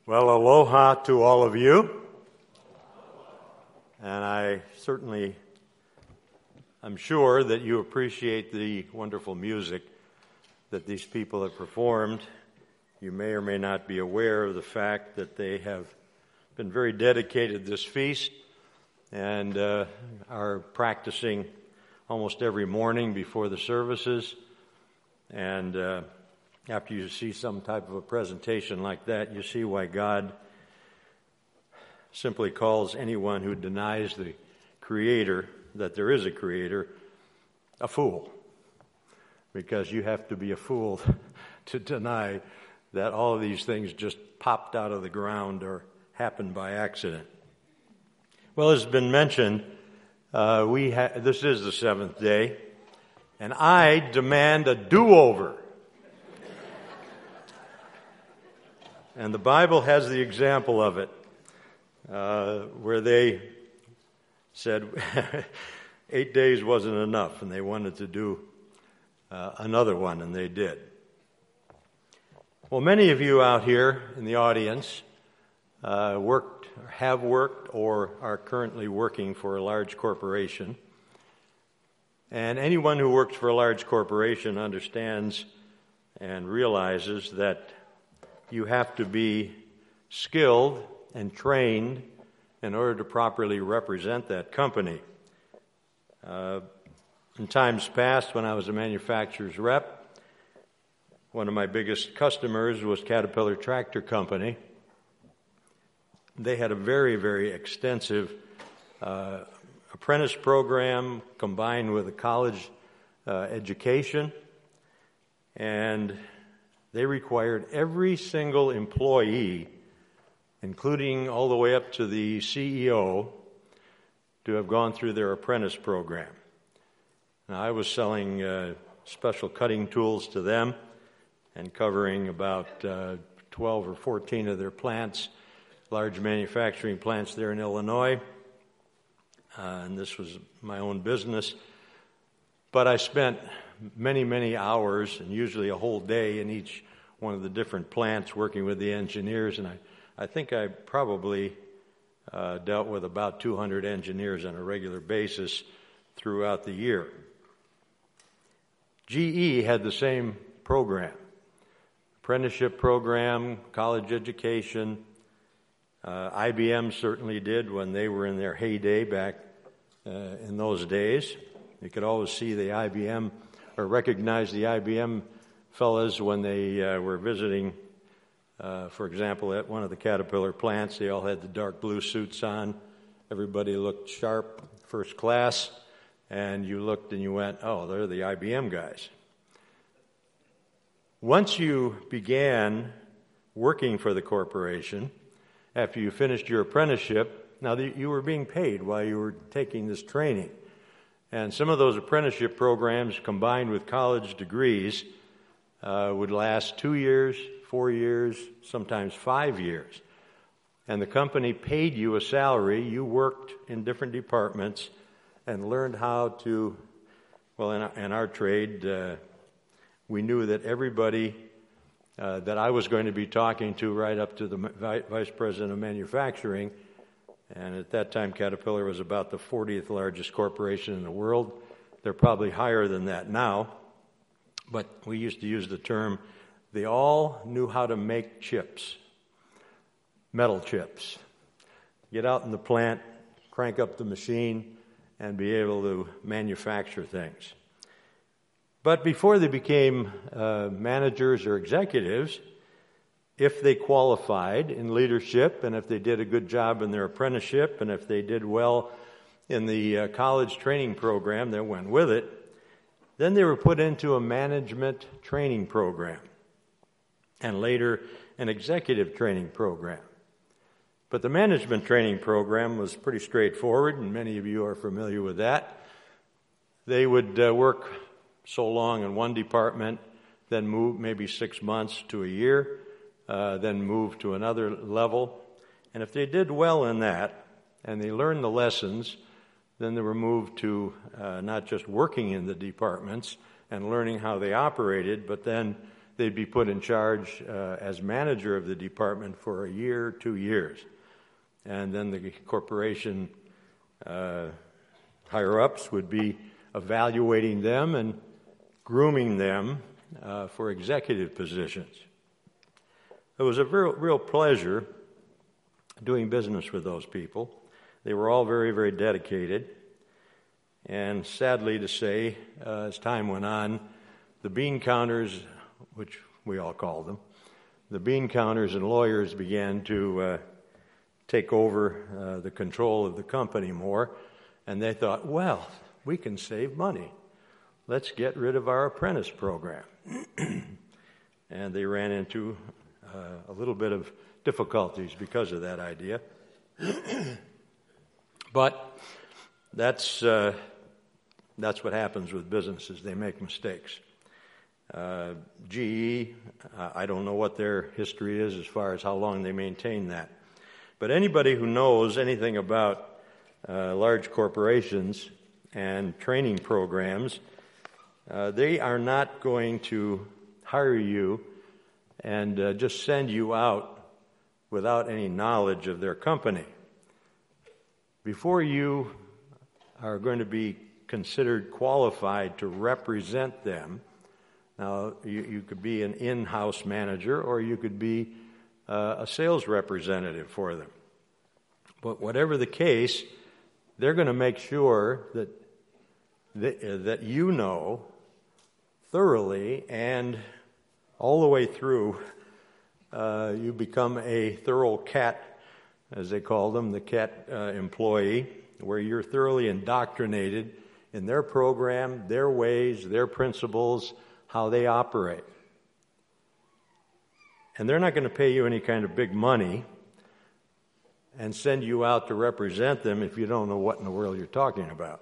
Well, aloha to all of you. And I'm sure that you appreciate the wonderful music that these people have performed. You may or may not be aware of the fact that they have been very dedicated to this feast and are practicing almost every morning before the services. And after you see some type of a presentation like that, you see why God simply calls anyone who denies the Creator, that there is a Creator, a fool. Because you have to be a fool to deny that all of these things just popped out of the ground or happened by accident. Well, as has been mentioned, this is the seventh day, and I demand a do-over. And the Bible has the example of it, where they said 8 days wasn't enough, and they wanted to do another one, and they did. Well, many of you out here in the audience have worked, or are currently working for a large corporation. And anyone who works for a large corporation understands and realizes that you have to be skilled and trained in order to properly represent that company. In times past, when I was a manufacturer's rep, one of my biggest customers was Caterpillar Tractor Company. They had a very, very extensive apprentice program combined with a college education, and they required every single employee, including all the way up to the CEO, to have gone through their apprentice program. Now, I was selling special cutting tools to them and covering about 12 or 14 of their plants, large manufacturing plants there in Illinois. And this was my own business. But I spent many, many hours, and usually a whole day, in each one of the different plants working with the engineers. And I think I probably dealt with about 200 engineers on a regular basis throughout the year. GE had the same program, apprenticeship program, college education. IBM certainly did when they were in their heyday back in those days. You could always see the IBM or recognize the IBM fellas when they were visiting, for example, at one of the Caterpillar plants. They all had the dark blue suits on. Everybody looked sharp, first class, and you looked and you went, oh, they're the IBM guys. Once you began working for the corporation, after you finished your apprenticeship, now you were being paid while you were taking this training. And some of those apprenticeship programs combined with college degrees would last 2 years, 4 years, sometimes 5 years. And the company paid you a salary. You worked in different departments and learned how to, well, in our trade, we knew that everybody that I was going to be talking to right up to the vice president of manufacturing, and at that time Caterpillar was about the 40th largest corporation in the world. They're probably higher than that now, but we used to use the term, they all knew how to make chips, metal chips. Get out in the plant, crank up the machine, and be able to manufacture things. But before they became managers or executives, if they qualified in leadership, and if they did a good job in their apprenticeship, and if they did well in the college training program that went with it, then they were put into a management training program, and later an executive training program. But the management training program was pretty straightforward, and many of you are familiar with that. They would work so long in one department, then move maybe 6 months to a year, then move to another level. And if they did well in that, and they learned the lessons, then they were moved to not just working in the departments and learning how they operated, but then they'd be put in charge as manager of the department for a year, 2 years. And then the corporation higher-ups would be evaluating them and grooming them for executive positions. It was a real pleasure doing business with those people. They were all very, very dedicated. And sadly to say, as time went on, the bean counters, which we all called them, the bean counters and lawyers began to take over the control of the company more. And they thought, well, we can save money. Let's get rid of our apprentice program. And they ran into a little bit of difficulties because of that idea. But that's what happens with businesses. They make mistakes. GE, I don't know what their history is as far as how long they maintain that. But anybody who knows anything about large corporations and training programs, they are not going to hire you and just send you out without any knowledge of their company. Before you are going to be considered qualified to represent them, now you could be an in-house manager or you could be a sales representative for them. But whatever the case, they're going to make sure that you know thoroughly and all the way through, you become a thorough CAT, as they call them, the CAT employee, where you're thoroughly indoctrinated in their program, their ways, their principles, how they operate. And they're not going to pay you any kind of big money and send you out to represent them if you don't know what in the world you're talking about.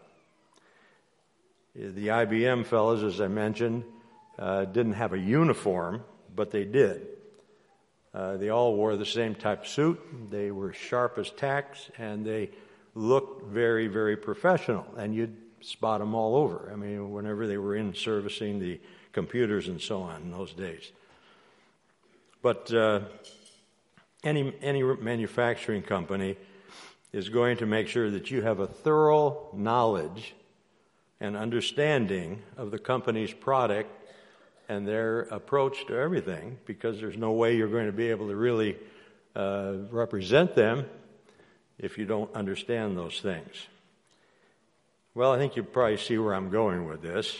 The IBM fellows, as I mentioned, didn't have a uniform, but they did. They all wore the same type suit. They were sharp as tacks, and they looked very, very professional. And you'd spot them all over. I mean, whenever they were in servicing the computers and so on in those days. But any manufacturing company is going to make sure that you have a thorough knowledge and understanding of the company's product and their approach to everything, because there's no way you're going to be able to really represent them if you don't understand those things. Well, I think you probably see where I'm going with this.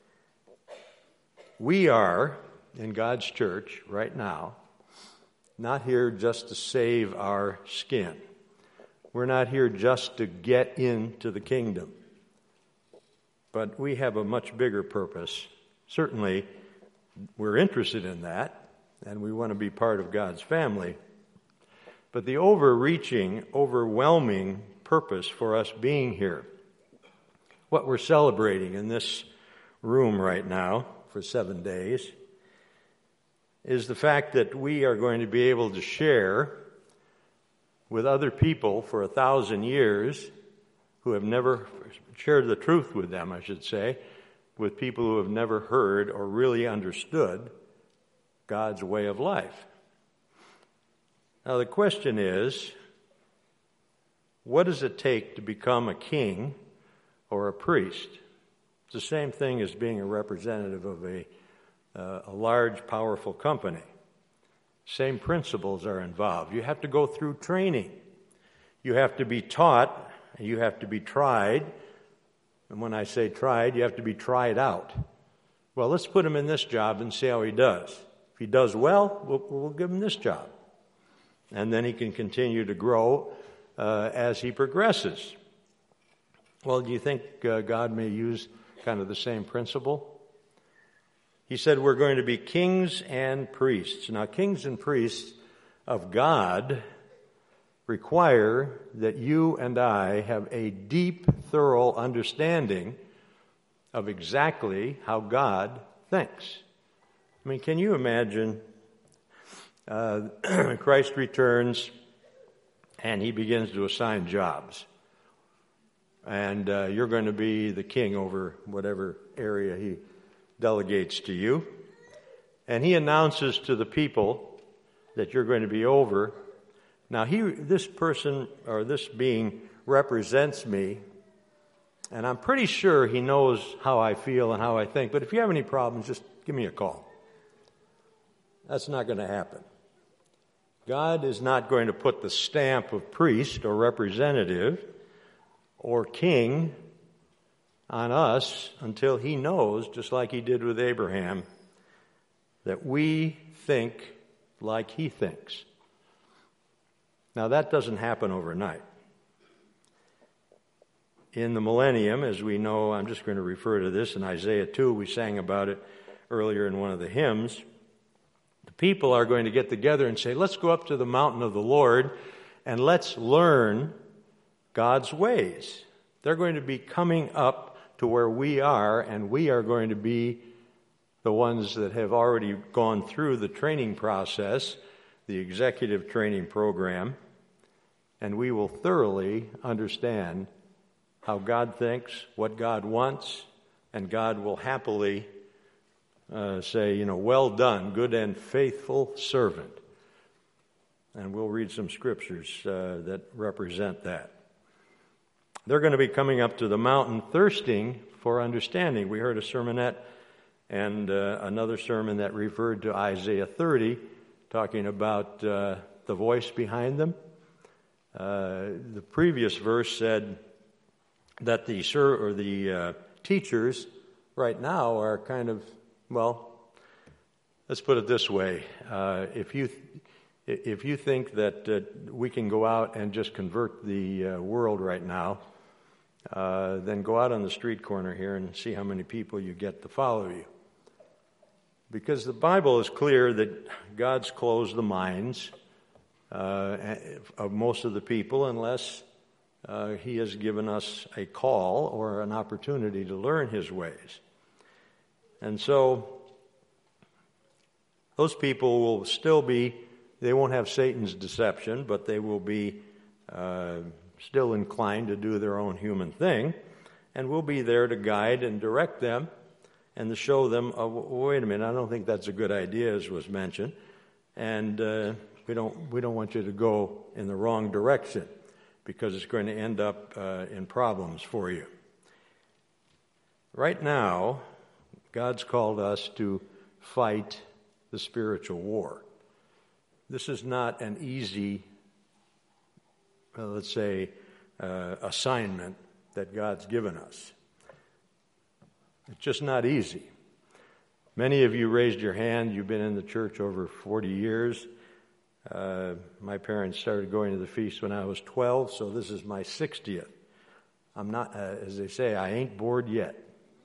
We are, in God's church right now, not here just to save our skin. We're not here just to get into the kingdom. But we have a much bigger purpose. Certainly, we're interested in that, and we want to be part of God's family. But the overreaching, overwhelming purpose for us being here, what we're celebrating in this room right now for 7 days, is the fact that we are going to be able to share with other people for 1,000 years who have never shared the truth with them, I should say, with people who have never heard or really understood God's way of life. Now the question is, what does it take to become a king or a priest? It's the same thing as being a representative of a large, powerful company. Same principles are involved. You have to go through training. You have to be taught. You have to be tried. And when I say tried, you have to be tried out. Well, let's put him in this job and see how he does. If he does well, we'll give him this job. And then he can continue to grow as he progresses. Well, do you think God may use kind of the same principle? He said we're going to be kings and priests. Now, kings and priests of God require that you and I have a deep, thorough understanding of exactly how God thinks. I mean, can you imagine Christ returns and he begins to assign jobs? And you're going to be the king over whatever area he delegates to you. And he announces to the people that you're going to be over. Now, this person or this being represents me, and I'm pretty sure he knows how I feel and how I think. But if you have any problems, just give me a call. That's not going to happen. God is not going to put the stamp of priest or representative or king on us until he knows, just like he did with Abraham, that we think like he thinks. Now, that doesn't happen overnight. In the millennium, as we know, I'm just going to refer to this in Isaiah 2. We sang about it earlier in one of the hymns. The people are going to get together and say, let's go up to the mountain of the Lord and let's learn God's ways. They're going to be coming up to where we are, and we are going to be the ones that have already gone through the training process, the executive training program, and we will thoroughly understand how God thinks, what God wants, and God will happily say, well done, good and faithful servant. And we'll read some scriptures that represent that. They're going to be coming up to the mountain thirsting for understanding. We heard a sermonette and another sermon that referred to Isaiah 30, talking about the voice behind them. The previous verse said that the teachers right now are kind of, well, let's put it this way. If you think that we can go out and just convert the world right now, then go out on the street corner here and see how many people you get to follow you. Because the Bible is clear that God's closed the minds of most of the people unless he has given us a call or an opportunity to learn his ways. And so those people will still be, they won't have Satan's deception, but they will be still inclined to do their own human thing, and we'll be there to guide and direct them and to show them, wait a minute, I don't think that's a good idea, as was mentioned, and we don't want you to go in the wrong direction, because it's going to end up in problems for you. Right now, God's called us to fight the spiritual war. This is not an easy, let's say, assignment that God's given us. It's just not easy. Many of you raised your hand. You've been in the church over 40 years. My parents started going to the feast when I was 12, so this is my 60th. I'm not, as they say, I ain't bored yet.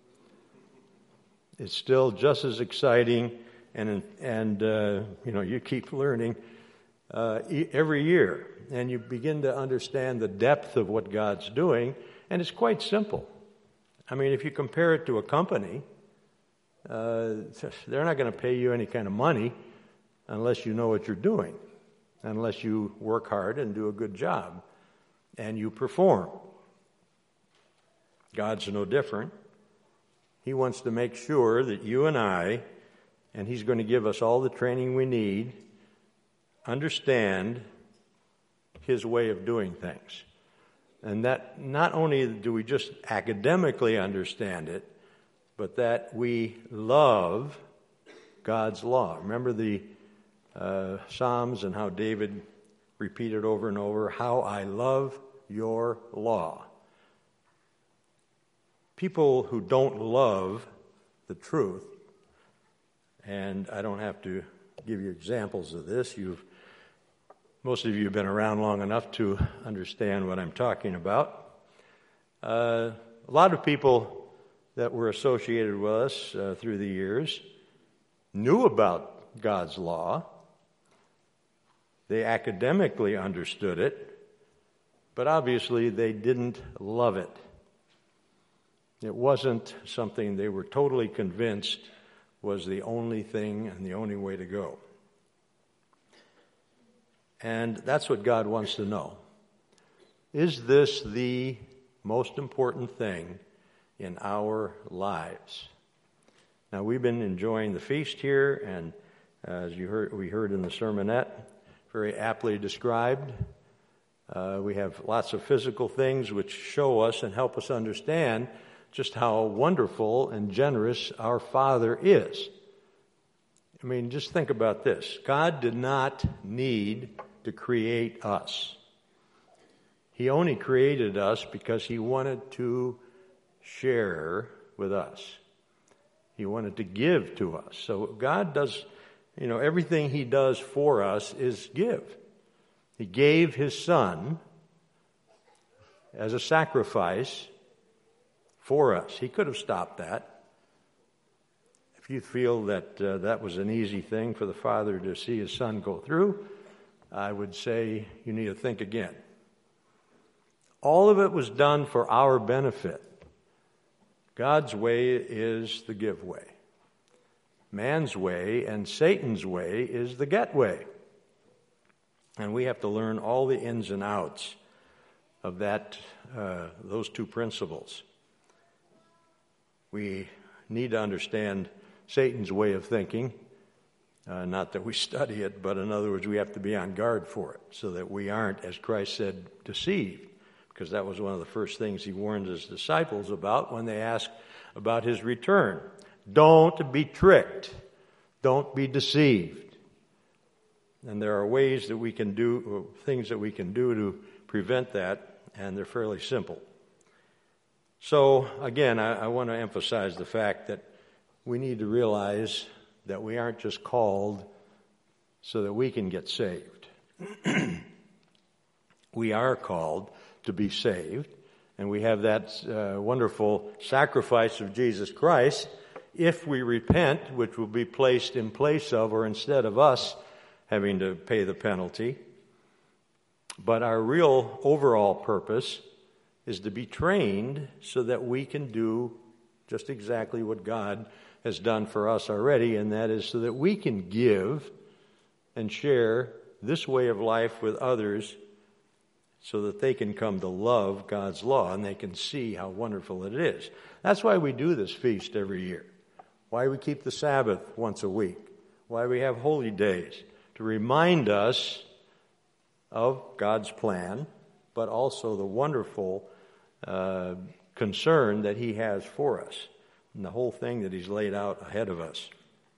It's still just as exciting, and you keep learning every year, and you begin to understand the depth of what God's doing, and it's quite simple. I mean, if you compare it to a company, they're not going to pay you any kind of money unless you know what you're doing, unless you work hard and do a good job, and you perform. God's no different. He wants to make sure that you and I, and He's going to give us all the training we need, understand His way of doing things. And that not only do we just academically understand it, but that we love God's law. Remember the Psalms and how David repeated over and over, how I love your law. People who don't love the truth, and I don't have to give you examples of this, most of you have been around long enough to understand what I'm talking about. A lot of people that were associated with us through the years knew about God's law. They academically understood it, but obviously they didn't love it. It wasn't something they were totally convinced was the only thing and the only way to go. And that's what God wants to know. Is this the most important thing in our lives? Now, we've been enjoying the feast here, and as we heard in the sermonette, very aptly described. We have lots of physical things which show us and help us understand just how wonderful and generous our Father is. I mean, just think about this. God did not need to create us. He only created us because He wanted to share with us. He wanted to give to us. So God does, everything He does for us is give. He gave His Son as a sacrifice for us. He could have stopped that. If you feel that that was an easy thing for the Father to see His Son go through, I would say you need to think again. All of it was done for our benefit. God's way is the give way. Man's way and Satan's way is the get way. And we have to learn all the ins and outs of those two principles. We need to understand Satan's way of thinking. Not that we study it, but in other words, we have to be on guard for it so that we aren't, as Christ said, deceived. Because that was one of the first things He warned His disciples about when they asked about His return. Don't be tricked. Don't be deceived. And there are ways that we can do, things that we can do to prevent that, and they're fairly simple. So, again, I want to emphasize the fact that we need to realize that we aren't just called so that we can get saved. We are called to be saved, and we have that wonderful sacrifice of Jesus Christ if we repent, which will be placed in place of or instead of us having to pay the penalty. But our real overall purpose is to be trained so that we can do just exactly what God has done for us already, and that is so that we can give and share this way of life with others so that they can come to love God's law and they can see how wonderful it is. That's why we do this feast every year. Why we keep the Sabbath once a week. Why we have holy days. To remind us of God's plan, but also the wonderful concern that He has for us and the whole thing that He's laid out ahead of us.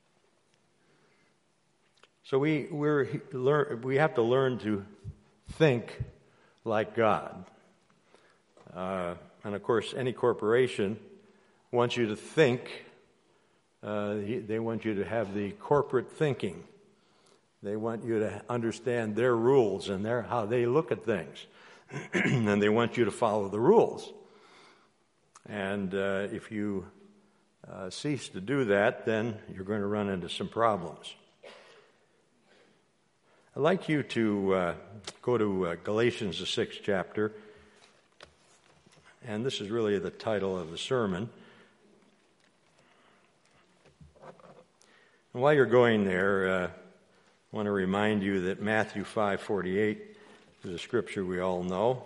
So we have to learn to think like God. And of course, any corporation wants you to think. They want you to have the corporate thinking. They want you to understand their rules and how they look at things. And they want you to follow the rules. And if you cease to do that, then you're going to run into some problems. I'd like you to go to Galatians, the 6th chapter. And this is really the title of the sermon. And while you're going there, I want to remind you that Matthew 5:48 is a scripture we all know.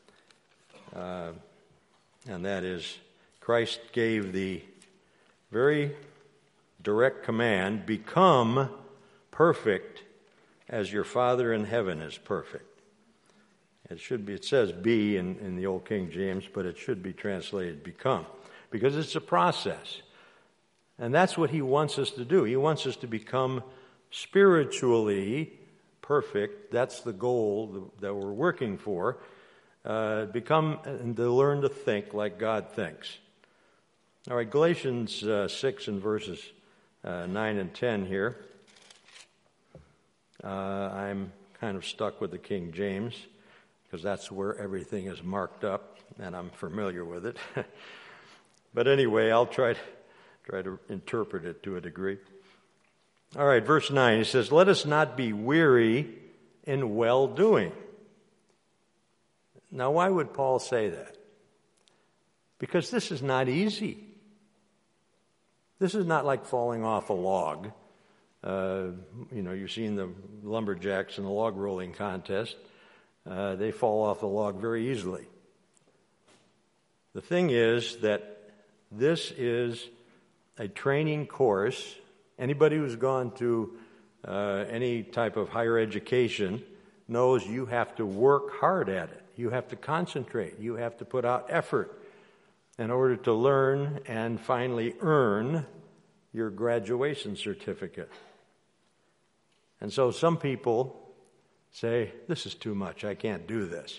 And that is, Christ gave the very direct command, become perfect as your Father in heaven is perfect. It says be in the Old King James, but it should be translated become, because it's a process. And that's what He wants us to do. He wants us to become spiritually perfect. That's the goal that we're working for. Become and to learn to think like God thinks. All right, Galatians 6 and verses 9 and 10 here. I'm kind of stuck with the King James because that's where everything is marked up, and I'm familiar with it. But anyway, I'll try to interpret it to a degree. All right, verse 9, he says, "Let us not be weary in well-doing." Now, why would Paul say that? Because this is not easy. This is not like falling off a log. You've seen the lumberjacks in the log rolling contest. They fall off the log very easily. The thing is that this is a training course. Anybody who's gone to any type of higher education knows you have to work hard at it. You have to concentrate. You have to put out effort in order to learn and finally earn your graduation certificate. And so some people say, this is too much, I can't do this.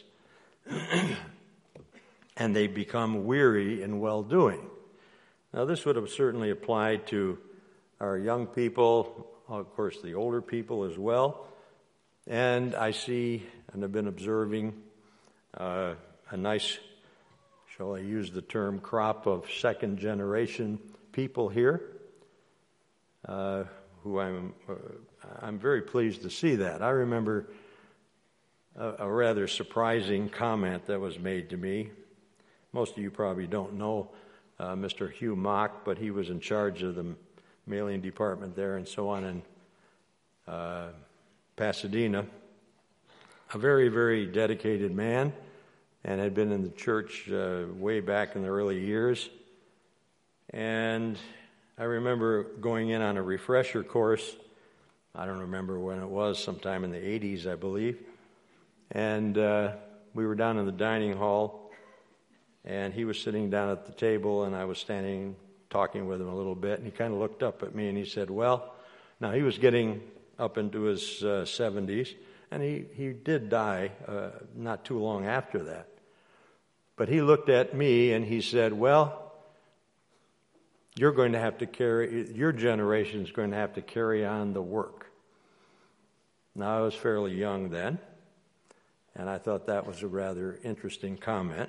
And they become weary in well-doing. Now this would have certainly applied to our young people, of course the older people as well. And I see, and have been observing, a nice, shall I use the term, crop of second generation people here, who I'm very pleased to see that. I remember a rather surprising comment that was made to me. Most of you probably don't know Mr. Hugh Mock, but he was in charge of the mailing department there and so on in Pasadena. A very, very dedicated man, and had been in the church way back in the early years. And I remember going in on a refresher course. I don't remember when it was, sometime in the 80s, I believe. And we were down in the dining hall, and he was sitting down at the table, and I was standing talking with him a little bit, and he kind of looked up at me and he said, well, now he was getting up into his 70s, and he did die not too long after that. But he looked at me and he said, well, your generation is going to have to carry on the work. Now, I was fairly young then, and I thought that was a rather interesting comment.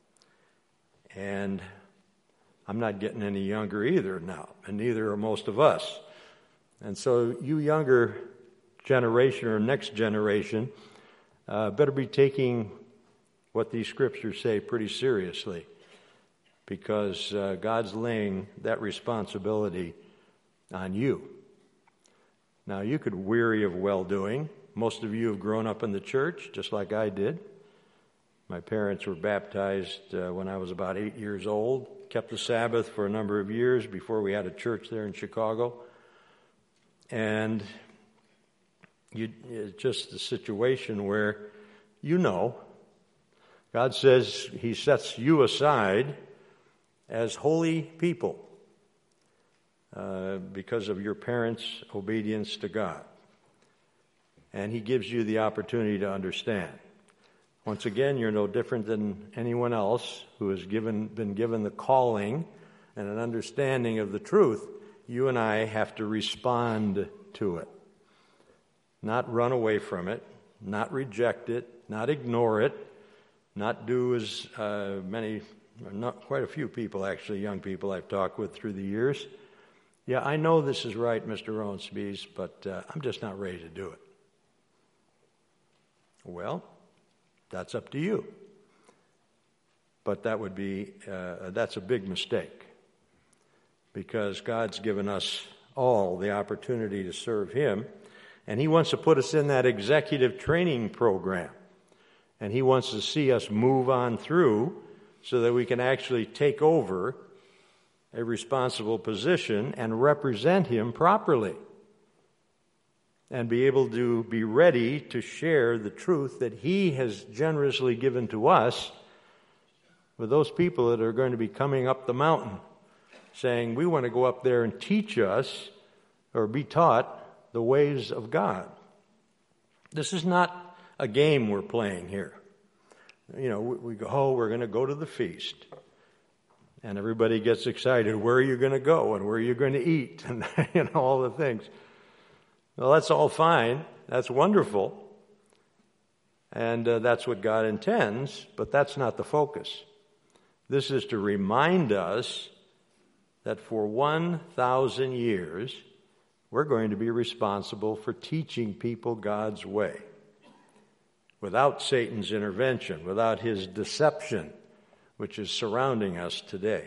And I'm not getting any younger either now, and neither are most of us. And so you younger generation or next generation better be taking what these scriptures say pretty seriously, because God's laying that responsibility on you. Now, you could weary of well-doing. Most of you have grown up in the church, just like I did. My parents were baptized when I was about 8 years old, kept the Sabbath for a number of years before we had a church there in Chicago. And it's just a situation where, God says He sets you aside as holy people because of your parents' obedience to God. And He gives you the opportunity to understand. Once again, you're no different than anyone else who has been given the calling and an understanding of the truth. You and I have to respond to it. Not run away from it, not reject it, not ignore it, not do as not quite a few people actually, young people I've talked with through the years. Yeah, I know this is right, Mr. Owensby, but I'm just not ready to do it. Well, that's up to you. But that would be, that's a big mistake, because God's given us all the opportunity to serve Him, and He wants to put us in that executive training program, and He wants to see us move on through so that we can actually take over a responsible position and represent Him properly, and be able to be ready to share the truth that He has generously given to us with those people that are going to be coming up the mountain, saying, we want to go up there and teach us or be taught the ways of God. This is not a game we're playing here. We go, we're going to go to the feast. And everybody gets excited. Where are you going to go? And where are you going to eat? And all the things. Well, that's all fine. That's wonderful. And that's what God intends, but that's not the focus. This is to remind us that for 1,000 years, we're going to be responsible for teaching people God's way, without Satan's intervention, without his deception, which is surrounding us today.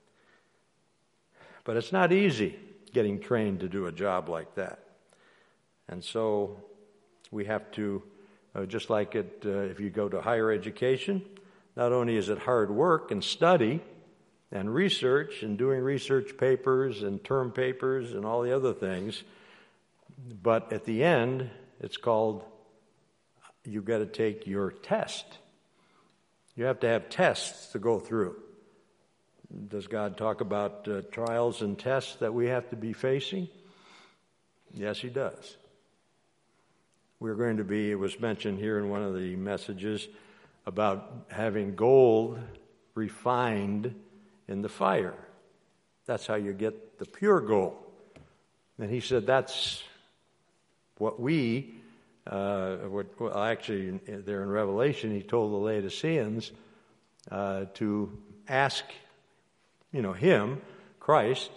But it's not easy getting trained to do a job like that. And so we have to, just like if you go to higher education, not only is it hard work and study, and research and doing research papers and term papers and all the other things. But at the end, it's called, you've got to take your test. You have to have tests to go through. Does God talk about trials and tests that we have to be facing? Yes, he does. We're going to be, it was mentioned here in one of the messages, about having gold refined in the fire. That's how you get the pure gold. And he said that's what we, actually there in Revelation, he told the Laodiceans to ask, him, Christ,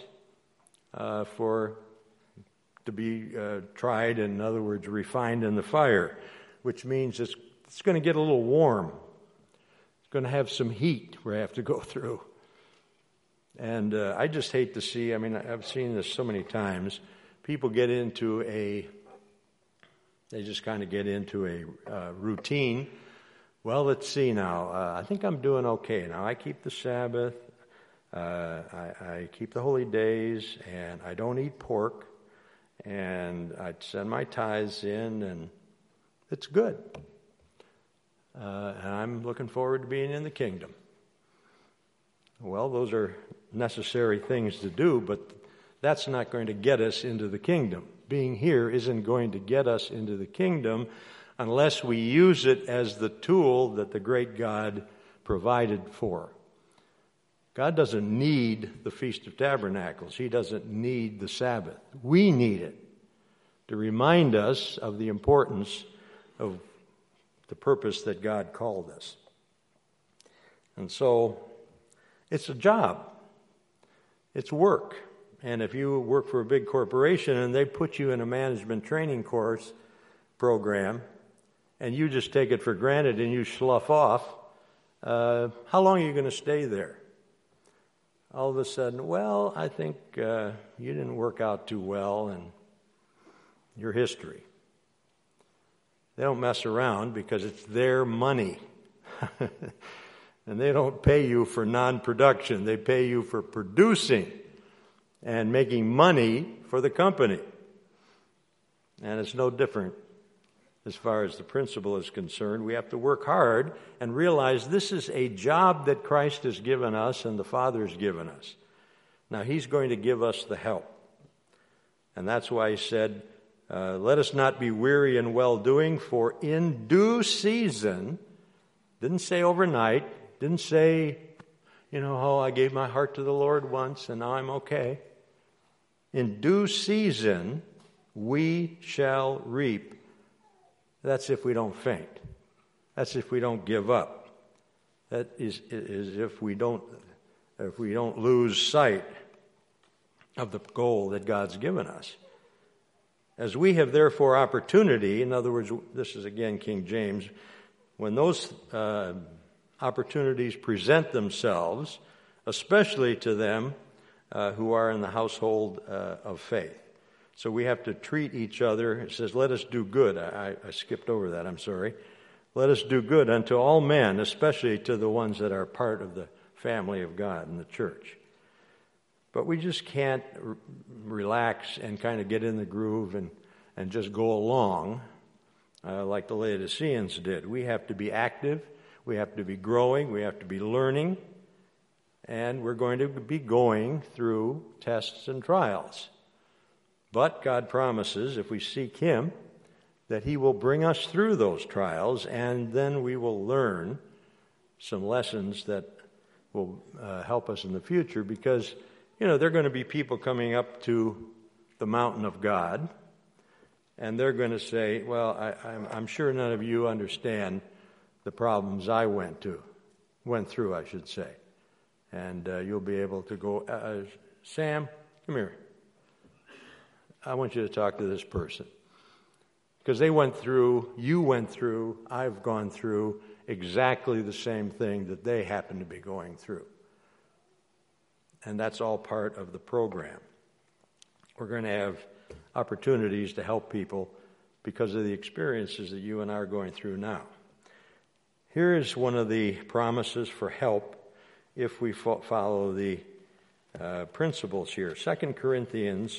to be tried, in other words, refined in the fire, which means it's going to get a little warm. It's going to have some heat we have to go through. And I just hate to see, I've seen this so many times, people get into they just kind of get into a routine. Well, let's see now. I think I'm doing okay. Now, I keep the Sabbath, I keep the holy days, and I don't eat pork, and I send my tithes in, and it's good. And I'm looking forward to being in the kingdom. Well, those are necessary things to do, but that's not going to get us into the kingdom. Being here isn't going to get us into the kingdom unless we use it as the tool that the great God provided for. God doesn't need the Feast of Tabernacles. He doesn't need the Sabbath. We need it to remind us of the importance of the purpose that God called us. And so it's a job. It's work. And if you work for a big corporation and they put you in a management training course program and you just take it for granted and you slough off, how long are you going to stay there? All of a sudden, well, I think you didn't work out too well and your history. They don't mess around because it's their money. And they don't pay you for non-production. They pay you for producing and making money for the company. And it's no different as far as the principle is concerned. We have to work hard and realize this is a job that Christ has given us and the Father has given us. Now, he's going to give us the help. And that's why he said, let us not be weary in well-doing, for in due season, didn't say overnight, didn't say, I gave my heart to the Lord once and now I'm okay. In due season, we shall reap. That's if we don't faint. That's if we don't give up. That is if we don't lose sight of the goal that God's given us. As we have therefore opportunity, in other words, this is again King James, when those opportunities present themselves, especially to them who are in the household of faith. So we have to treat each other. It says, let us do good. I skipped over that, I'm sorry. Let us do good unto all men, especially to the ones that are part of the family of God in the church. But we just can't relax and kind of get in the groove and just go along like the Laodiceans did. We have to be active. We have to be growing. We have to be learning. And we're going to be going through tests and trials. But God promises, if we seek him, that he will bring us through those trials, and then we will learn some lessons that will help us in the future, because, there are going to be people coming up to the mountain of God, and they're going to say, well, I'm sure none of you understand the problems I went through, I should say. And you'll be able to go, Sam, come here. I want you to talk to this person. Because you went through, I've gone through exactly the same thing that they happen to be going through. And that's all part of the program. We're going to have opportunities to help people because of the experiences that you and I are going through now. Here is one of the promises for help if we follow the principles here. 2 Corinthians,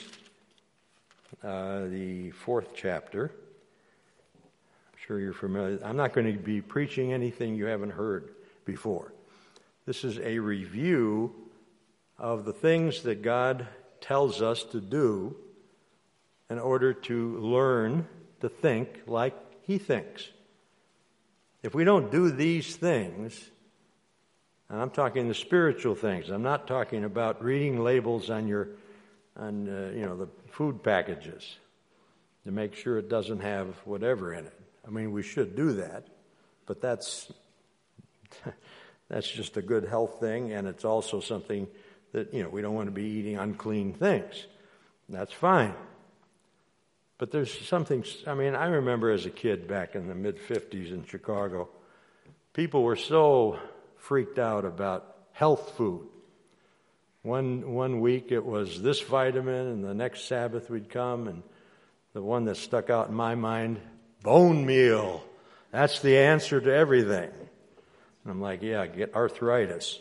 the 4th chapter. I'm sure you're familiar. I'm not going to be preaching anything you haven't heard before. This is a review of the things that God tells us to do in order to learn to think like He thinks. If we don't do these things, and I'm talking the spiritual things, I'm not talking about reading labels on the food packages to make sure it doesn't have whatever in it. I mean, we should do that, but that's just a good health thing, and it's also something that, we don't want to be eating unclean things. That's fine. But there's something, I remember as a kid back in the mid-50s in Chicago, people were so freaked out about health food. One week it was this vitamin, and the next Sabbath we'd come, and the one that stuck out in my mind, bone meal. That's the answer to everything. And I'm like, yeah, get arthritis.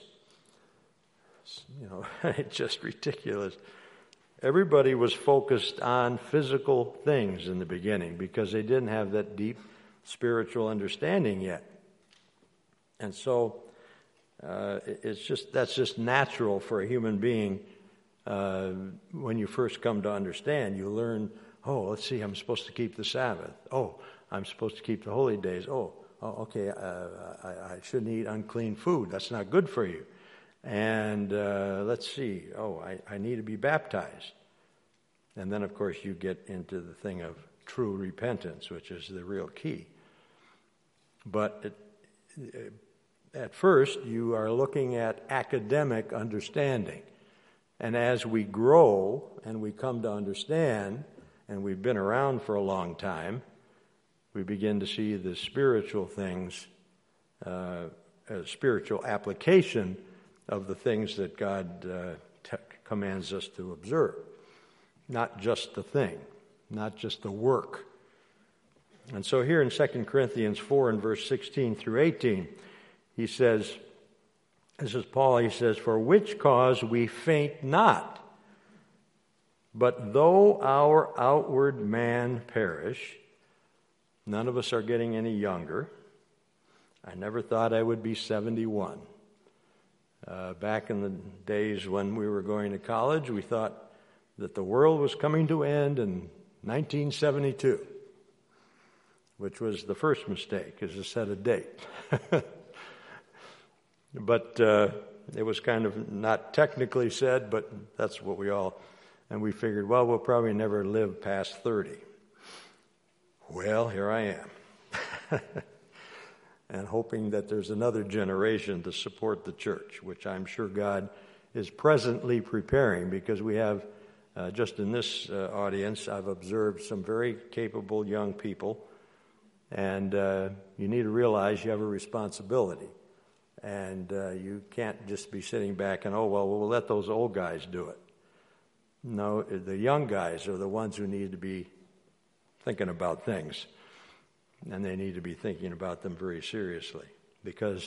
It's just ridiculous. Everybody was focused on physical things in the beginning because they didn't have that deep spiritual understanding yet. And so that's just natural for a human being. When you first come to understand, you learn, let's see, I'm supposed to keep the Sabbath. I'm supposed to keep the holy days. Okay, I shouldn't eat unclean food. That's not good for you. And let's see, I need to be baptized. And then, of course, you get into the thing of true repentance, which is the real key. But at first, you are looking at academic understanding. And as we grow and we come to understand, and we've been around for a long time, we begin to see the spiritual things, spiritual application of the things that God commands us to observe. Not just the thing, not just the work. And so here in 2 Corinthians 4 and verse 16 through 18, he says, this is Paul, he says, "For which cause we faint not, but though our outward man perish," none of us are getting any younger. I never thought I would be 71. Back in the days when we were going to college, we thought that the world was coming to end in 1972, which was the first mistake, is to set a date. But it was kind of not technically said, but that's what and we figured, we'll probably never live past 30. Well, here I am. And hoping that there's another generation to support the church, which I'm sure God is presently preparing, because we have, just in this audience, I've observed some very capable young people, and you need to realize you have a responsibility. And you can't just be sitting back and, we'll let those old guys do it. No, the young guys are the ones who need to be thinking about things. And they need to be thinking about them very seriously. Because,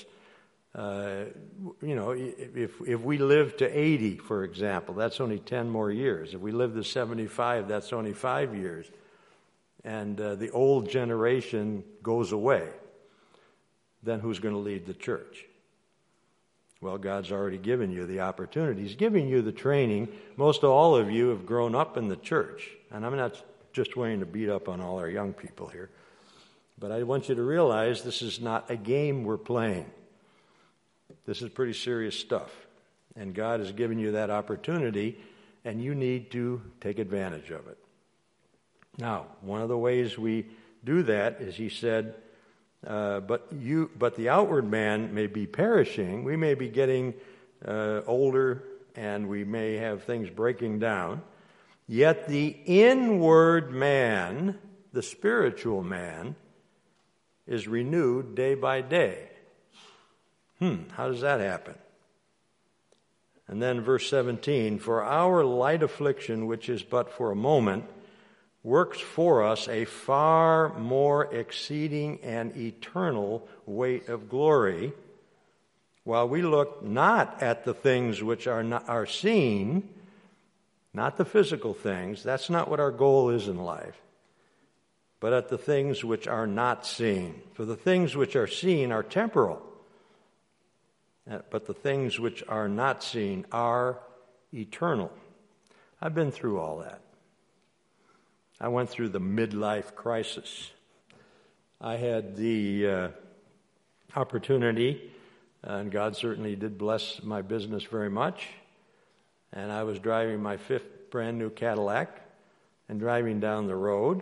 if we live to 80, for example, that's only 10 more years. If we live to 75, that's only 5 years. And the old generation goes away. Then who's going to lead the church? Well, God's already given you the opportunity. He's giving you the training. Most all of you have grown up in the church. And I'm not just wanting to beat up on all our young people here. But I want you to realize this is not a game we're playing. This is pretty serious stuff. And God has given you that opportunity, and you need to take advantage of it. Now, one of the ways we do that is, he said, but the outward man may be perishing. We may be getting older, and we may have things breaking down. Yet the inward man, the spiritual man, is renewed day by day. How does that happen? And then verse 17, "For our light affliction, which is but for a moment, works for us a far more exceeding and eternal weight of glory, while we look not at the things which are seen, not the physical things, that's not what our goal is in life, but at the things which are not seen. For the things which are seen are temporal, but the things which are not seen are eternal. I've been through all that. I went through the midlife crisis. I had the opportunity, and God certainly did bless my business very much, and I was driving my 5th brand new Cadillac and driving down the road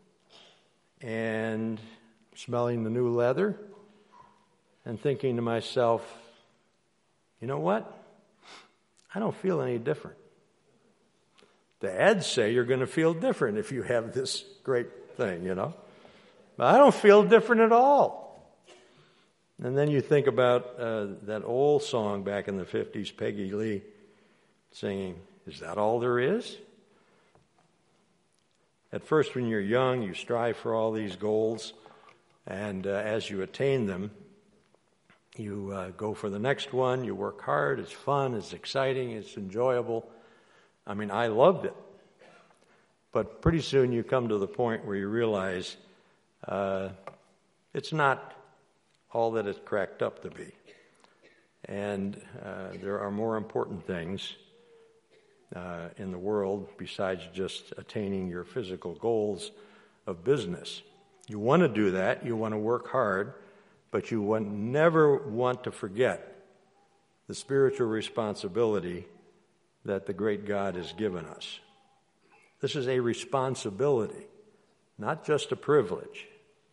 and smelling the new leather and thinking to myself, you know what? I don't feel any different. The ads say you're going to feel different if you have this great thing, But I don't feel different at all. And then you think about that old song back in the 50s, Peggy Lee singing, "Is that all there is?" At first, when you're young, you strive for all these goals, and as you attain them, you go for the next one, you work hard, it's fun, it's exciting, it's enjoyable. I mean, I loved it. But pretty soon you come to the point where you realize it's not all that it's cracked up to be. And there are more important things in the world besides just attaining your physical goals of business. You want to do that, you want to work hard, but you never want to forget the spiritual responsibility that the great God has given us. This is a responsibility, not just a privilege.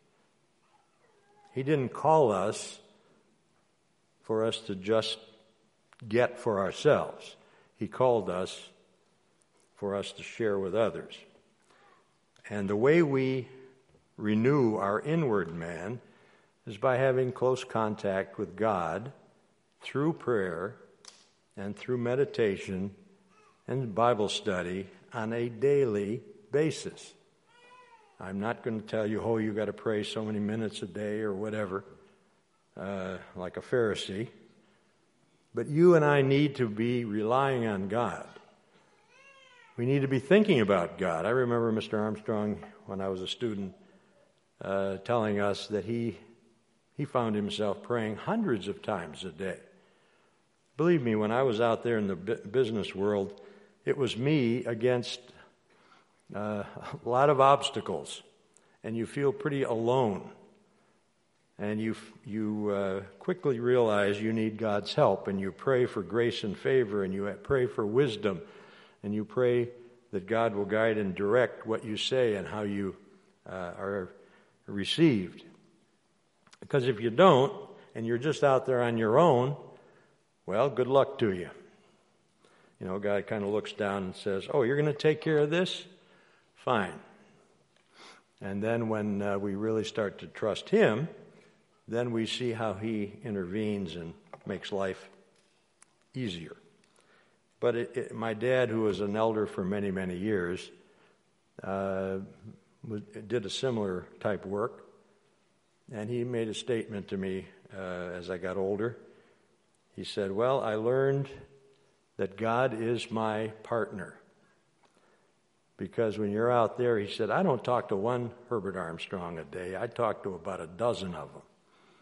He didn't call us for us to just get for ourselves. He called us for us to share with others. And the way we renew our inward man is by having close contact with God through prayer and through meditation and Bible study on a daily basis. I'm not going to tell you, you got to pray so many minutes a day or whatever, like a Pharisee. But you and I need to be relying on God. We need to be thinking about God. I remember Mr. Armstrong, when I was a student, telling us that he found himself praying hundreds of times a day. Believe me, when I was out there in the business world, it was me against a lot of obstacles, and you feel pretty alone. And you quickly realize you need God's help, and you pray for grace and favor, and you pray for wisdom, and you pray that God will guide and direct what you say and how you are received. Because if you don't, and you're just out there on your own, well, good luck to you. God kind of looks down and says, you're going to take care of this? Fine. And then when we really start to trust Him, then we see how He intervenes and makes life easier. But my dad, who was an elder for many, many years, did a similar type work. And he made a statement to me as I got older. He said, I learned that God is my partner. Because when you're out there, he said, I don't talk to one Herbert Armstrong a day. I talk to about a dozen of them.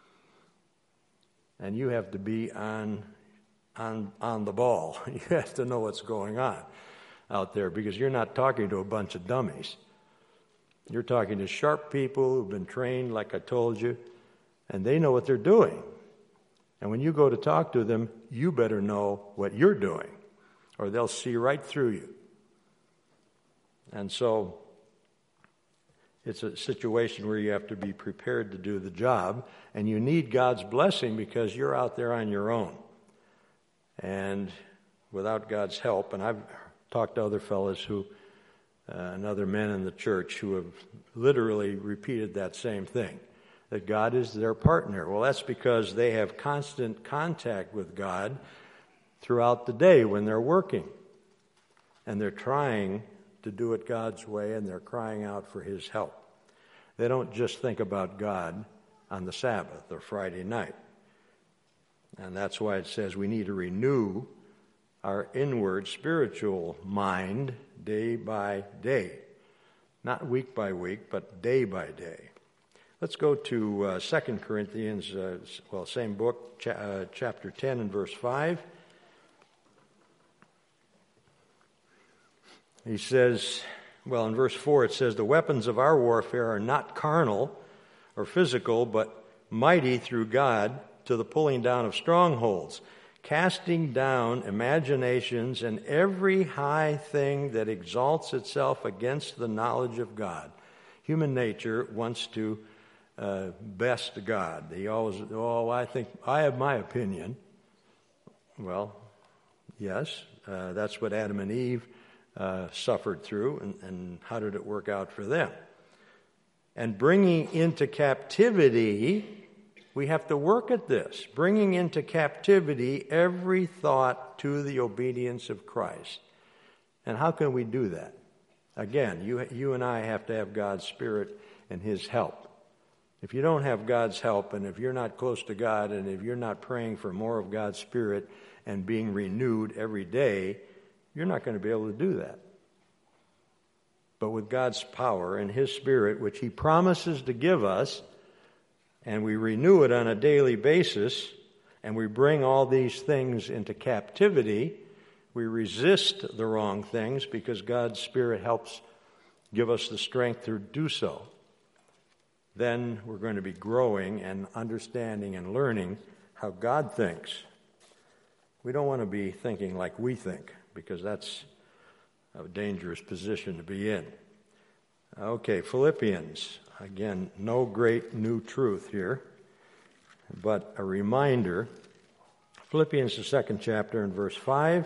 And you have to be on the ball. You have to know what's going on out there, because you're not talking to a bunch of dummies. You're talking to sharp people who've been trained, like I told you, and they know what they're doing. And when you go to talk to them, you better know what you're doing, or they'll see right through you. And so it's a situation where you have to be prepared to do the job, and you need God's blessing because you're out there on your own. And without God's help, and I've talked to other fellows and other men in the church who have literally repeated that same thing, that God is their partner. Well, that's because they have constant contact with God throughout the day when they're working. And they're trying to do it God's way, and they're crying out for His help. They don't just think about God on the Sabbath or Friday night. And that's why it says we need to renew our inward spiritual mind day by day. Not week by week, but day by day. Let's go to 2 Corinthians, same book, chapter 10 and verse 5. He says, in verse 4 it says, the weapons of our warfare are not carnal or physical, but mighty through God to the pulling down of strongholds, casting down imaginations and every high thing that exalts itself against the knowledge of God. Human nature wants to best God. He always, I think I have my opinion. Well, yes, that's what Adam and Eve suffered through, and how did it work out for them? And bringing into captivity, we have to work at this, bringing into captivity every thought to the obedience of Christ. And how can we do that? Again, you and I have to have God's Spirit and His help. If you don't have God's help, and if you're not close to God, and if you're not praying for more of God's Spirit and being renewed every day, you're not going to be able to do that. But with God's power and His Spirit, which He promises to give us, and we renew it on a daily basis, and we bring all these things into captivity, we resist the wrong things because God's Spirit helps give us the strength to do so. Then we're going to be growing and understanding and learning how God thinks. We don't want to be thinking like we think, because that's a dangerous position to be in. Okay, Philippians. Again, no great new truth here, but a reminder. Philippians, the 2nd chapter, and verse 5.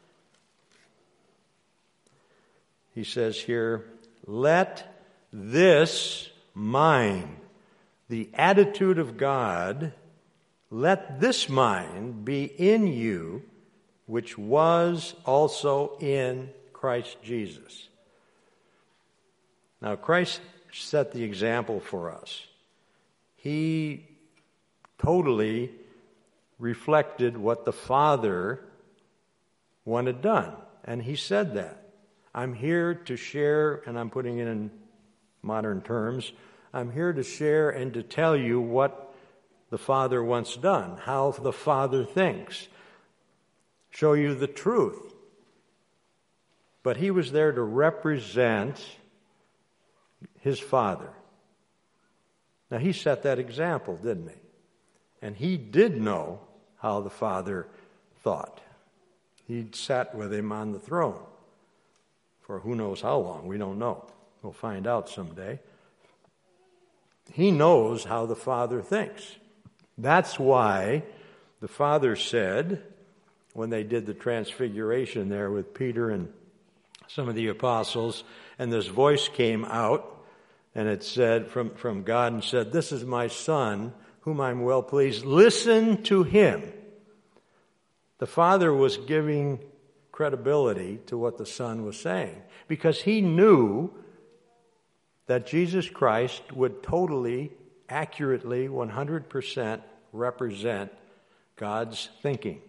He says here, let this mind, the attitude of God, let this mind be in you, which was also in Christ Jesus. Now, Christ set the example for us. He totally reflected what the Father wanted done. And He said that. I'm here to share, and I'm putting it in modern terms, I'm here to share and to tell you what the Father wants done, how the Father thinks, show you the truth. But He was there to represent His Father. Now, He set that example, didn't He? And He did know how the Father thought. He sat with Him on the throne for who knows how long. We don't know. We'll find out someday. He knows how the Father thinks. That's why the Father said, when they did the transfiguration there with Peter and some of the apostles, and this voice came out, and it said from God, and said, this is my Son, whom I'm well pleased. Listen to Him. The Father was giving credibility to what the Son was saying, because He knew that Jesus Christ would totally, accurately, 100% represent God's thinking.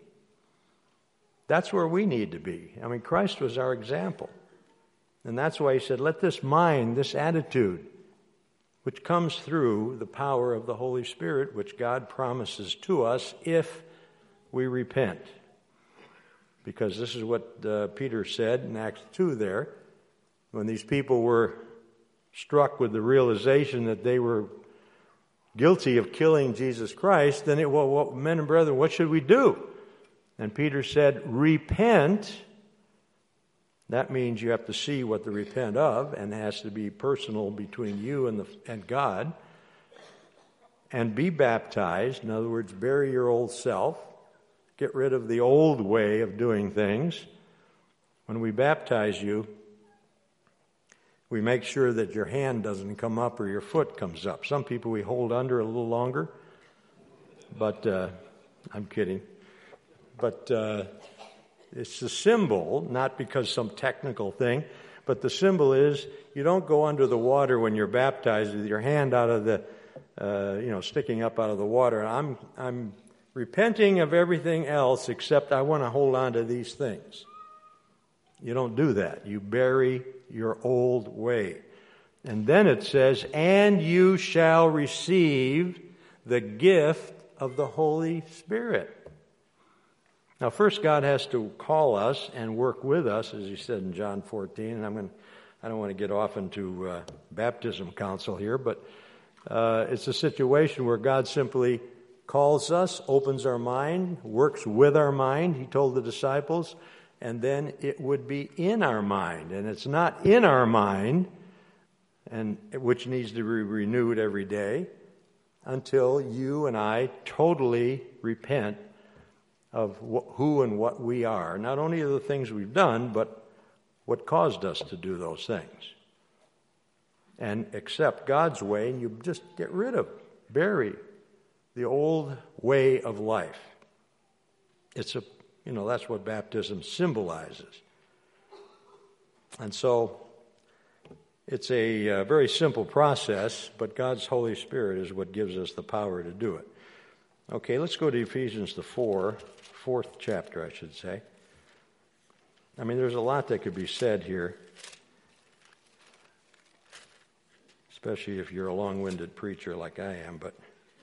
That's where we need to be. I mean, Christ was our example. And that's why He said, let this mind, this attitude, which comes through the power of the Holy Spirit, which God promises to us if we repent. Because this is what Peter said in Acts 2 there, when these people were struck with the realization that they were guilty of killing Jesus Christ, then men and brethren, what should we do? And Peter said, repent. That means you have to see what to repent of, and it has to be personal between you and God. And be baptized. In other words, bury your old self. Get rid of the old way of doing things. When we baptize you, we make sure that your hand doesn't come up or your foot comes up. Some people we hold under a little longer, but I'm kidding. But it's a symbol, not because some technical thing, but the symbol is you don't go under the water when you're baptized with your hand out of the, sticking up out of the water. I'm repenting of everything else except I want to hold on to these things. You don't do that. You bury your old way. And then it says, and you shall receive the gift of the Holy Spirit. Now, first, God has to call us and work with us, as he said in John 14. And I don't want to get off into baptism counsel here, but it's a situation where God simply calls us, opens our mind, works with our mind, he told the disciples, and then it would be in our mind. And it's not in our mind, and which needs to be renewed every day, until you and I totally repent of who and what we are. Not only the things we've done, but what caused us to do those things. And accept God's way, and you just get rid of, bury the old way of life. It's that's what baptism symbolizes. And so it's a very simple process, but God's Holy Spirit is what gives us the power to do it. Okay, let's go to Ephesians the fourth chapter, I should say. I mean, there's a lot that could be said here, especially if you're a long-winded preacher like I am, but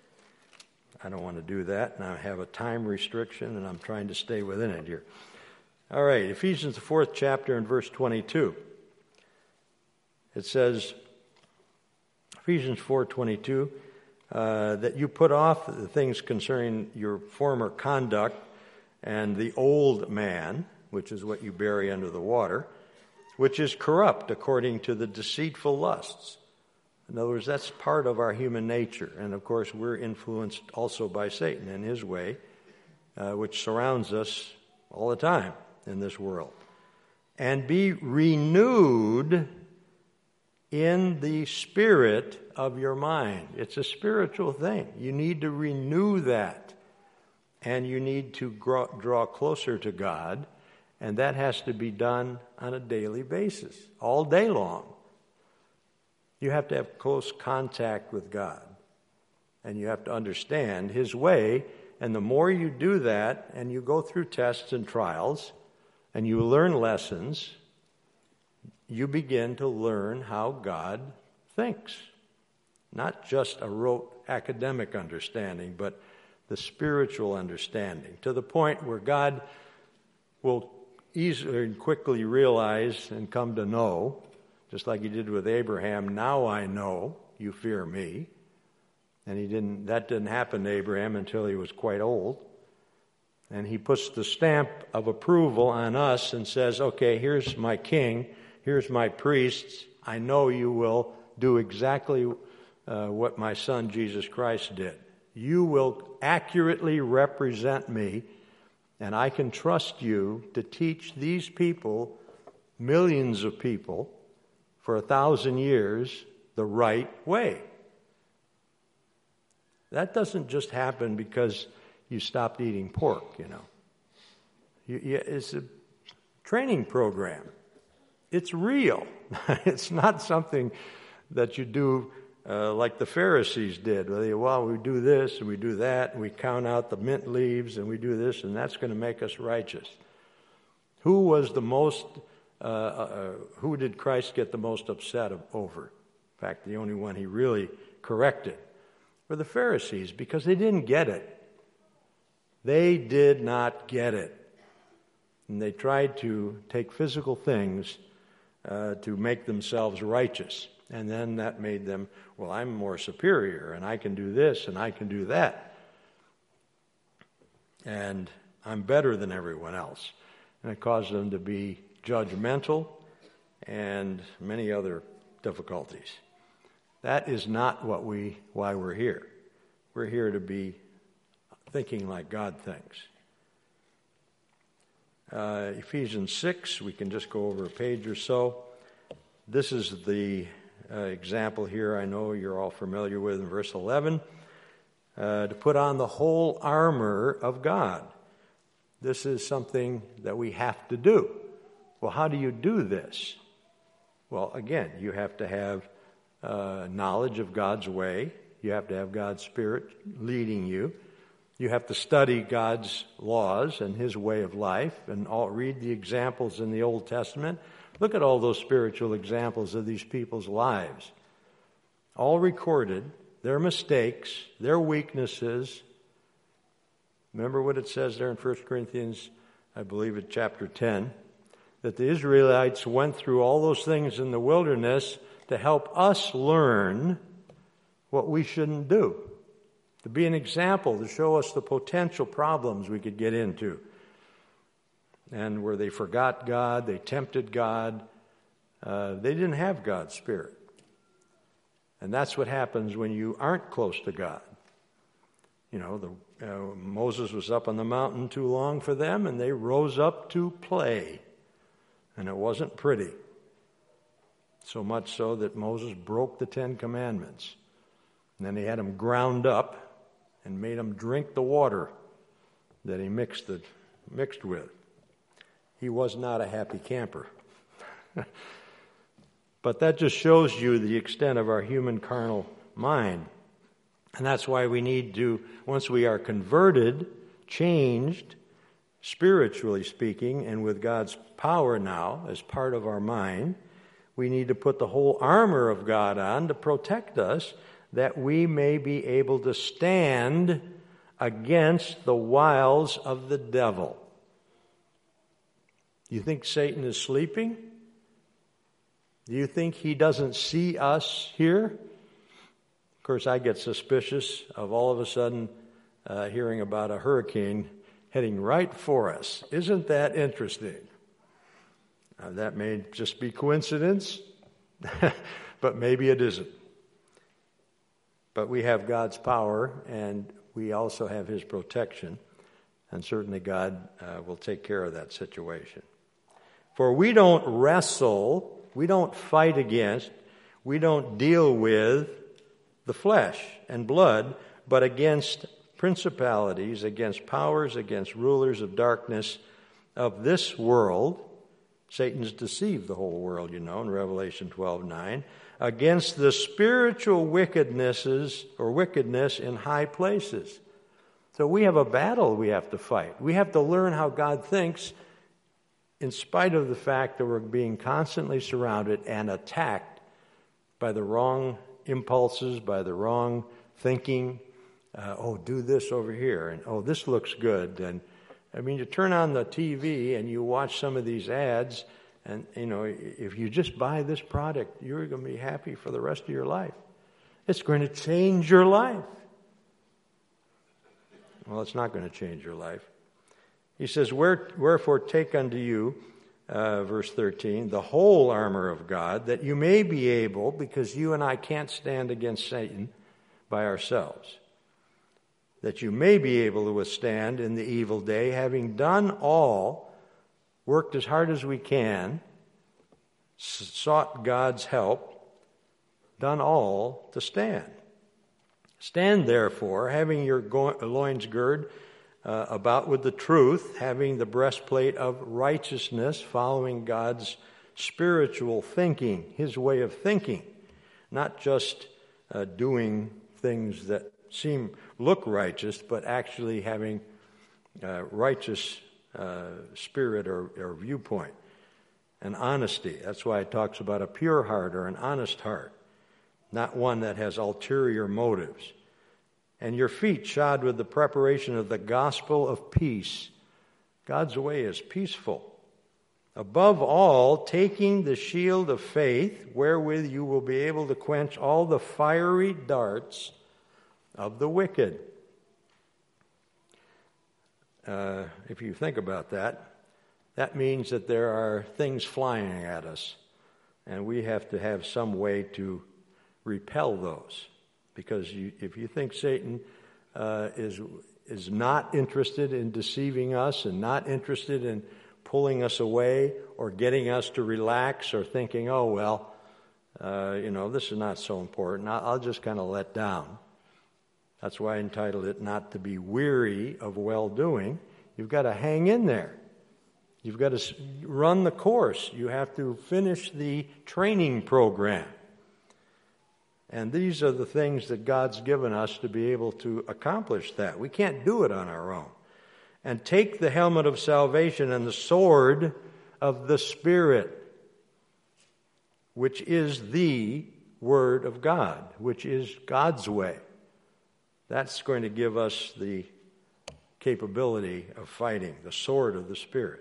I don't want to do that, and I have a time restriction, and I'm trying to stay within it here. All right, Ephesians the 4th chapter and verse 22. It says, Ephesians 4:22, that you put off the things concerning your former conduct and the old man, which is what you bury under the water, which is corrupt according to the deceitful lusts. In other words, that's part of our human nature. And of course, we're influenced also by Satan and his way, which surrounds us all the time in this world. And be renewed in the spirit of your mind. It's a spiritual thing. You need to renew that. And you need to draw closer to God. And that has to be done on a daily basis, all day long. You have to have close contact with God. And you have to understand his way. And the more you do that, and you go through tests and trials, and you learn lessons, you begin to learn how God thinks. Not just a rote academic understanding, but the spiritual understanding, to the point where God will easily and quickly realize and come to know, just like he did with Abraham, now I know you fear me. And that didn't happen to Abraham until he was quite old. And he puts the stamp of approval on us and says, okay, here's my king, here's my priests. I know you will do exactly what my son Jesus Christ did. You will accurately represent me, and I can trust you to teach these people, millions of people, for 1,000 years, the right way. That doesn't just happen because you stopped eating pork, It's a training program. It's real. It's not something that you do like the Pharisees did. Well, we do this and we do that, and we count out the mint leaves and we do this, and that's going to make us righteous. Who was the most? Who did Christ get the most upset over? In fact, the only one he really corrected were the Pharisees, because they didn't get it. They did not get it. And they tried to take physical things to make themselves righteous. And then that made them, well, I'm more superior, and I can do this, and I can do that. And I'm better than everyone else. And it caused them to be judgmental and many other difficulties. That is not why we're here. We're here to be thinking like God thinks. Ephesians 6, we can just go over a page or so. This is the example here I know you're all familiar with in verse 11. To put on the whole armor of God. This is something that we have to do. Well, how do you do this? Well, again, you have to have knowledge of God's way. You have to have God's Spirit leading you. You have to study God's laws and His way of life and read the examples in the Old Testament. Look at all those spiritual examples of these people's lives. All recorded, their mistakes, their weaknesses. Remember what it says there in 1 Corinthians, I believe it's chapter 10, that the Israelites went through all those things in the wilderness to help us learn what we shouldn't do, to be an example, to show us the potential problems we could get into. And where they forgot God, they tempted God, they didn't have God's Spirit. And that's what happens when you aren't close to God. You know, Moses was up on the mountain too long for them, and they rose up to play. And it wasn't pretty. So much so that Moses broke the 10 Commandments. And then he had them ground up and made them drink the water that he mixed with. He was not a happy camper. But that just shows you the extent of our human carnal mind. And that's why we need to, once we are converted, changed, spiritually speaking, and with God's power now as part of our mind, we need to put the whole armor of God on to protect us, that we may be able to stand against the wiles of the devil. You think Satan is sleeping? Do you think he doesn't see us here? Of course, I get suspicious of all of a sudden hearing about a hurricane heading right for us. Isn't that interesting? That may just be coincidence, but maybe it isn't. But we have God's power, and we also have His protection, and certainly God will take care of that situation. For we don't wrestle, we don't fight against, we don't deal with the flesh and blood, but against principalities, against powers, against rulers of darkness of this world. Satan's deceived the whole world, you know, in Revelation 12:9, against the spiritual wickedness in high places. So we have a battle we have to fight. We have to learn how God thinks, in spite of the fact that we're being constantly surrounded and attacked by the wrong impulses, by the wrong thinking. Do this over here, and this looks good. And I mean, you turn on the TV and you watch some of these ads, and if you just buy this product, you're going to be happy for the rest of your life. It's going to change your life. Well, it's not going to change your life. He says, wherefore take unto you, verse 13, the whole armor of God, that you may be able, because you and I can't stand against Satan by ourselves, that you may be able to withstand in the evil day, having done all, worked as hard as we can, sought God's help, done all to stand. Stand therefore, having your loins girded about with the truth, having the breastplate of righteousness, following God's spiritual thinking, His way of thinking, not just doing things that look righteous, but actually having righteous spirit or viewpoint and honesty. That's why it talks about a pure heart or an honest heart, not one that has ulterior motives. And your feet shod with the preparation of the gospel of peace. God's way is peaceful. Above all, taking the shield of faith, wherewith you will be able to quench all the fiery darts of the wicked. If you think about that, that means that there are things flying at us, and we have to have some way to repel those. Because if you think Satan is not interested in deceiving us and not interested in pulling us away or getting us to relax or thinking, this is not so important, I'll just kind of let down. That's why I entitled it, Not to be Weary of Well-Doing. You've got to hang in there. You've got to run the course. You have to finish the training program. And these are the things that God's given us to be able to accomplish that. We can't do it on our own. And take the helmet of salvation and the sword of the Spirit, which is the Word of God, which is God's way. That's going to give us the capability of fighting, the sword of the Spirit.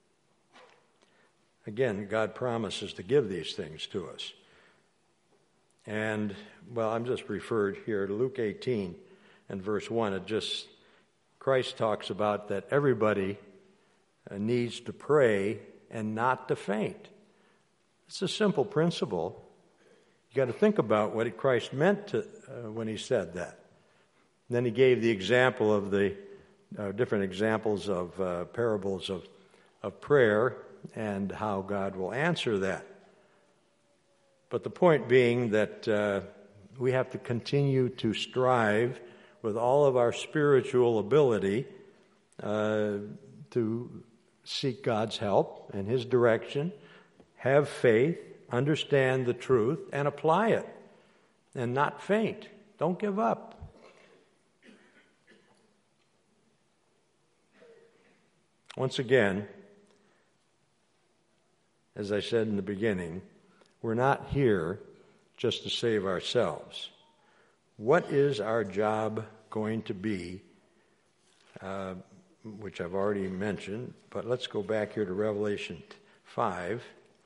Again, God promises to give these things to us. And, well, I'm just referred here to Luke 18 and verse 1. Christ talks about that everybody needs to pray and not to faint. It's a simple principle. You got to think about what Christ meant when he said that. And then he gave the example of the different examples of parables of prayer and how God will answer that. But the point being that we have to continue to strive with all of our spiritual ability to seek God's help and His direction, have faith, understand the truth, and apply it, and not faint. Don't give up. Once again, as I said in the beginning, we're not here just to save ourselves. What is our job going to be, which I've already mentioned, but let's go back here to Revelation 5.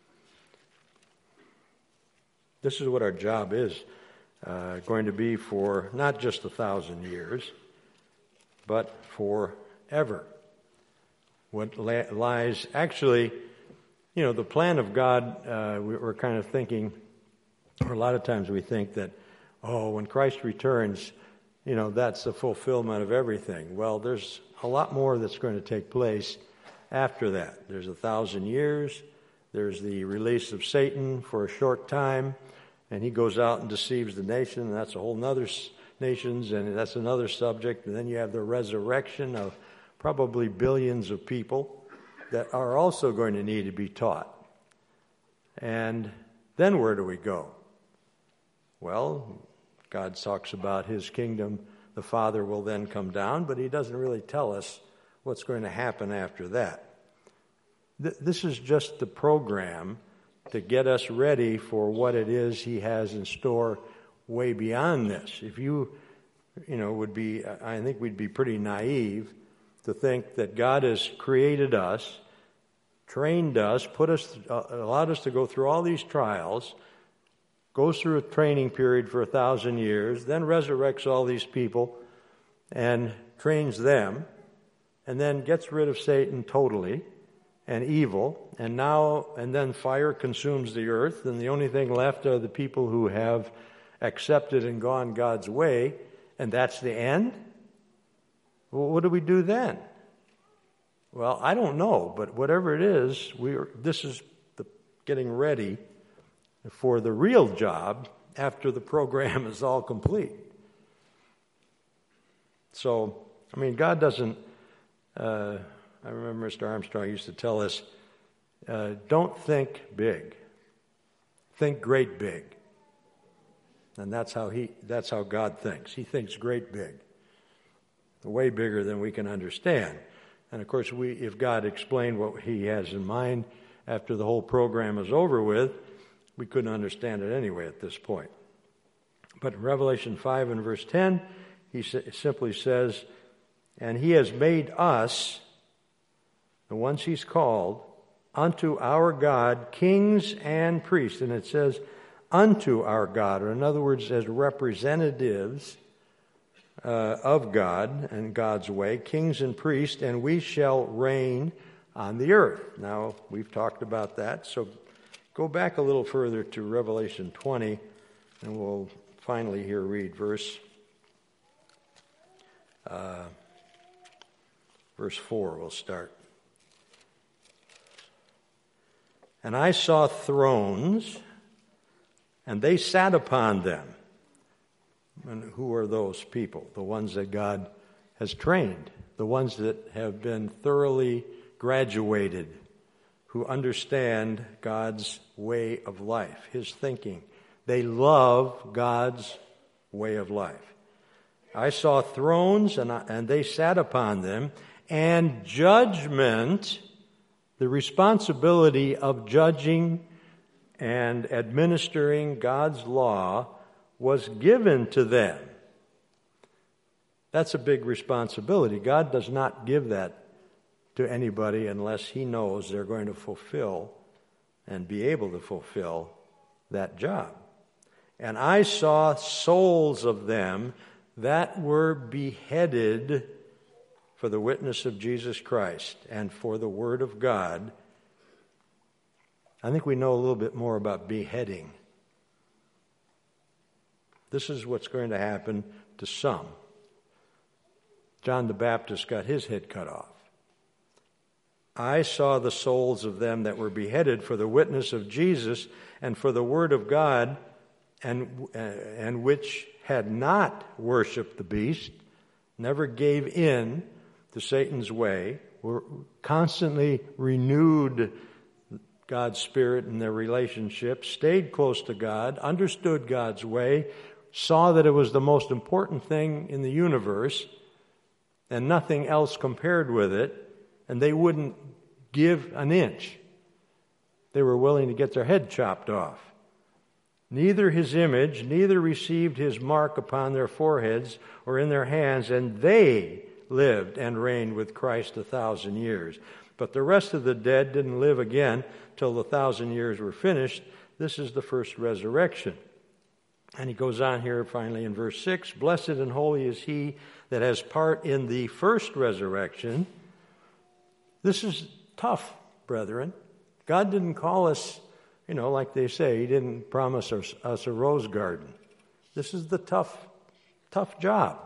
This is what our job is going to be for not just 1,000 years, but forever. What lies, actually, the plan of God, we're kind of thinking, or a lot of times we think that, when Christ returns, that's the fulfillment of everything. Well, there's a lot more that's going to take place after that. There's 1,000 years. There's the release of Satan for a short time, and he goes out and deceives the nation, and that's a whole nother nations, and that's another subject. And then you have the resurrection of probably billions of people that are also going to need to be taught. And then where do we go? Well, God talks about His kingdom. The Father will then come down, but He doesn't really tell us what's going to happen after that. This is just the program to get us ready for what it is He has in store way beyond this. If you would be, I think we'd be pretty naive to think that God has created us, trained us, allowed us to go through all these trials, goes through a training period for 1,000 years, then resurrects all these people and trains them, and then gets rid of Satan totally and evil, and then fire consumes the earth, and the only thing left are the people who have accepted and gone God's way, and that's the end? Well, what do we do then? Well, I don't know, but whatever it is, this is getting ready for the real job after the program is all complete. So, God doesn't, I remember Mr. Armstrong used to tell us, don't think big, think great big. And that's how God thinks. He thinks great big, way bigger than we can understand. And of course, if God explained what He has in mind after the whole program is over with, we couldn't understand it anyway at this point. But in Revelation 5 and verse 10, He simply says, and He has made us, the ones He's called, unto our God, kings and priests. And it says, unto our God, or in other words, as representatives of God and God's way, kings and priests, and we shall reign on the earth. Now, we've talked about that, so go back a little further to Revelation 20, and we'll finally here read verse 4. We'll start. And I saw thrones, and they sat upon them. And who are those people? The ones that God has trained, the ones that have been thoroughly graduated, who understand God's way of life, His thinking. They love God's way of life. I saw thrones, and they sat upon them, and judgment, the responsibility of judging and administering God's law, was given to them. That's a big responsibility. God does not give that to anybody unless He knows they're going to fulfill and be able to fulfill that job. And I saw souls of them that were beheaded for the witness of Jesus Christ and for the Word of God. I think we know a little bit more about beheading. This is what's going to happen to some. John the Baptist got his head cut off. I saw the souls of them that were beheaded for the witness of Jesus and for the Word of God, and which had not worshipped the beast, never gave in to Satan's way, were constantly renewed God's Spirit in their relationship, stayed close to God, understood God's way, saw that it was the most important thing in the universe, and nothing else compared with it, and they wouldn't give an inch. They were willing to get their head chopped off. Neither His image, neither received His mark upon their foreheads or in their hands, and they lived and reigned with Christ 1,000 years. But the rest of the dead didn't live again till the 1,000 years were finished. This is the first resurrection. And he goes on here finally in verse 6, "Blessed and holy is he that has part in the first resurrection." This is tough, brethren. God didn't call us, like they say, He didn't promise us a rose garden. This is the tough job.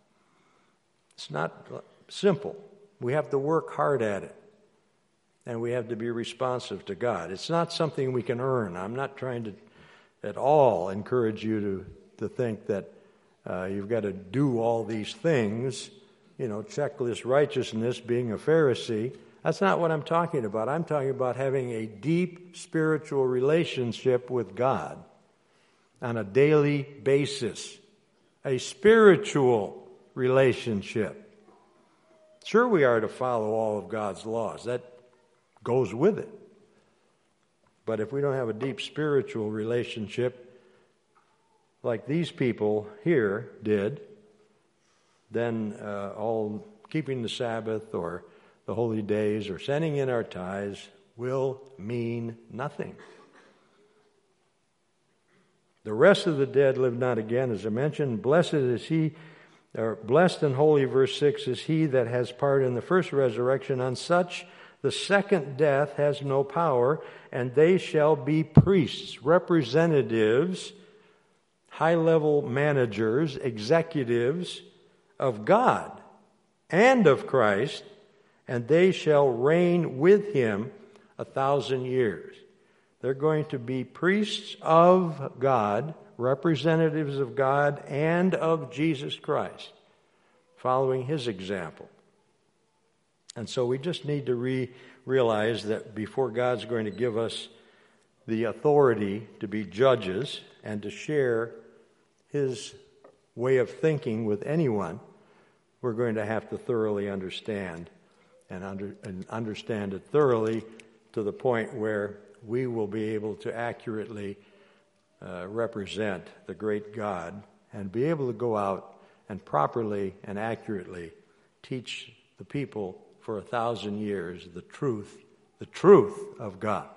It's not simple. We have to work hard at it. And we have to be responsive to God. It's not something we can earn. I'm not trying to at all encourage you to think that you've got to do all these things, checklist righteousness, being a Pharisee. That's not what I'm talking about. I'm talking about having a deep spiritual relationship with God on a daily basis. A spiritual relationship. Sure, we are to follow all of God's laws. That goes with it. But if we don't have a deep spiritual relationship like these people here did, then all keeping the Sabbath or the holy days or sending in our tithes will mean nothing. The rest of the dead live not again, as I mentioned. Blessed and holy, verse 6, is he that has part in the first resurrection. On such the second death has no power, and they shall be priests, representatives, high-level managers, executives of God and of Christ, and they shall reign with Him 1,000 years. They're going to be priests of God, representatives of God and of Jesus Christ, following His example. And so we just need to realize that before God's going to give us the authority to be judges and to share His way of thinking with anyone, we're going to have to thoroughly understand and understand it thoroughly to the point where we will be able to accurately represent the great God and be able to go out and properly and accurately teach the people for 1,000 years the truth of God.